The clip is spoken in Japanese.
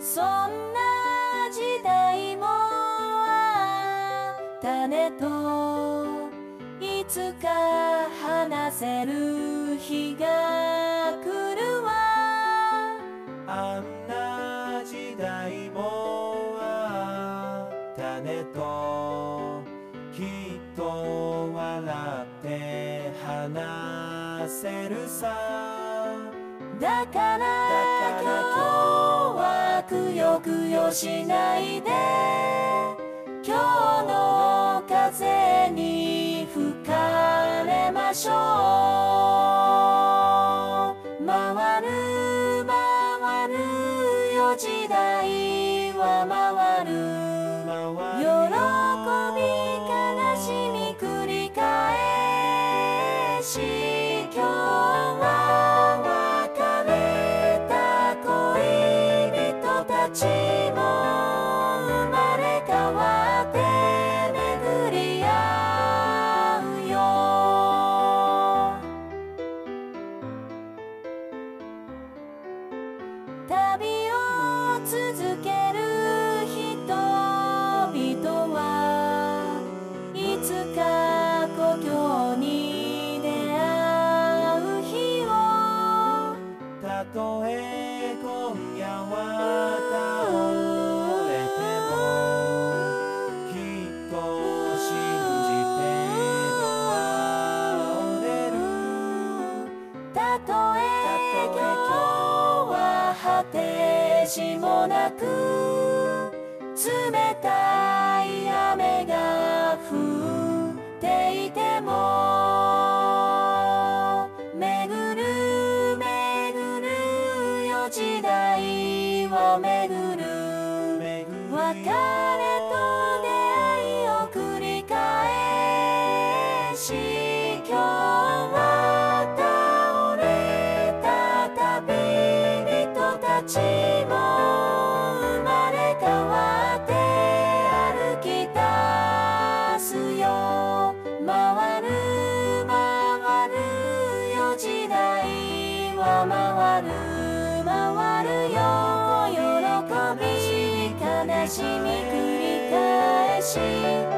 そんな時代もあったねと、いつか話せる日が来るわ。 あんな時代もあったねと、きっと笑って話せるさ。 だから今日はくよくよしないで、今日の風に吹かれましょう。回る回るよ時代は回る。喜び悲しみ繰り返し、今日は別れた恋人たちも生まれ変わって巡り合うよ。旅を続ける人々はいつか故郷に出会う日を。 たとえ今夜は倒れても、きっと信じてドアを出る。 たとえ今日は果てしもなく冷たい雨が降っていても、巡る巡るよ時代を巡る。別れと出会いを繰り返し、今日は倒れた旅人たちも生まれ変わって歩き出すよ。回る回るよ時代は回る回るよ。喜び悲しみ繰り返し